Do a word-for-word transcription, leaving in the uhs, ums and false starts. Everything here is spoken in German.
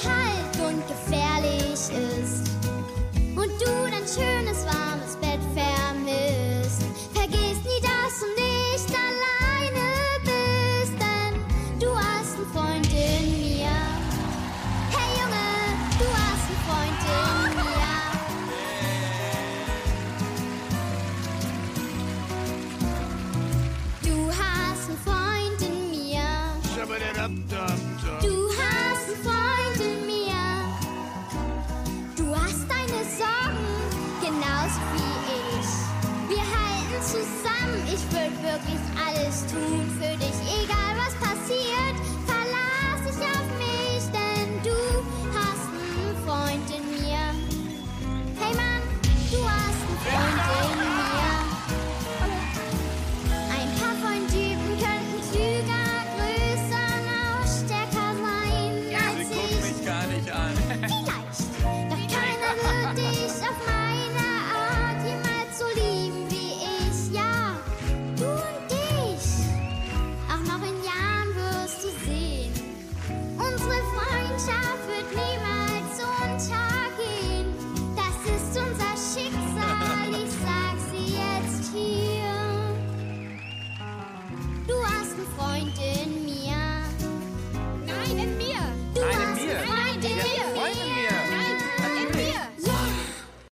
kalt und gefährlich ist und du dein schönes warmes Bett vermisst, vergiss nie, dass du nicht alleine bist, denn du hast einen Freund in mir. Hey Junge, du hast einen Freund in mir. Du hast einen Freund in mir. Du hast einen Freund in mir. Du hast deine Sorgen, genauso wie ich. Wir halten zusammen, ich würde wirklich alles tun für dich. Egal was passiert, verlass dich auf mich, denn du hast einen Freund in mir. Hey Mann, du hast einen Freund in mir. Ein paar von Typen könnten klüger, größer, noch stärker sein als Sie guckt ich. mich gar nicht an. Vielleicht